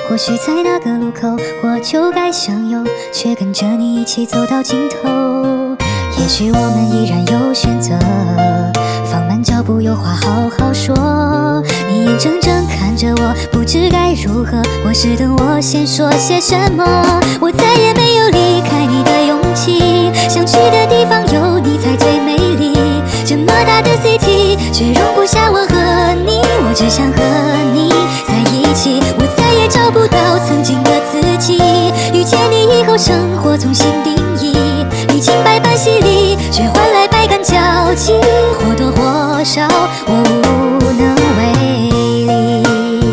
或许在那个路口，我就该相拥，却跟着你一起走到尽头。也许我们依然有选择，放慢脚步，有话好好说。你眼睁睁看着我，不知该如何。我是等我先说些什么，我再也没有离开你的勇气。想去的地方有你才最美丽，这么大的 city 却容不下我和你。我只想和你在一起，我再也找不到曾经的自己。遇见你以后，生活重新定义，历经百般洗礼，却换来百感交集。或多或少，我无能为力。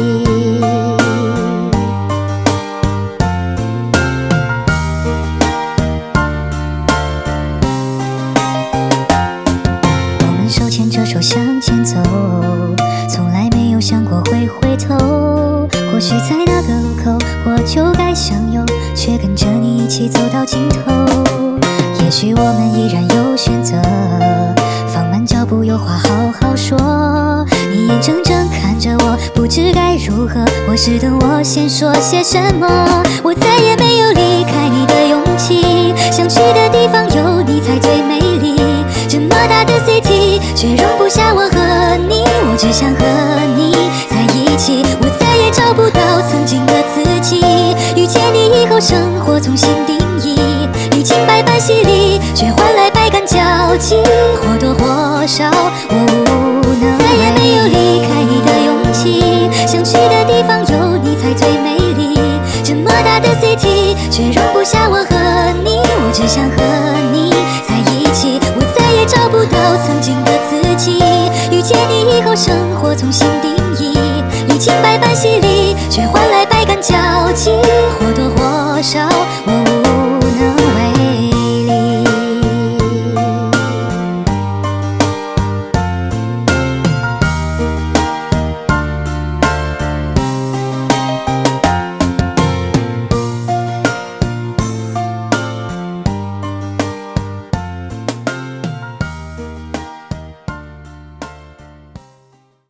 我们手牵着手向前走，从来没有想过会回头。或许在那个路口，我就该相拥，却跟着你一起走到尽头。也许我们依然有选择，放慢脚步，有话好好说。你眼睁睁看着我，不知该如何。我是等我先说些什么，我再也没有离开你的勇气。想去的地方有你才最美丽，这么大的 city 却容不下我和你。我只想和你在一起，我再也找不到曾经的自己。遇见你以后，生活重新定义，历经百般洗礼，却换来百感交集。或多或少，我无能为力，再也没有离开你的勇气。想去的地方有你才最美丽，这么大的 city 却容不下我和你。我只想和你在一起，我再也找不到曾经的自己。遇见你以后，生活重新定义，历经百般洗礼，却换来百感交集。或多或少，我无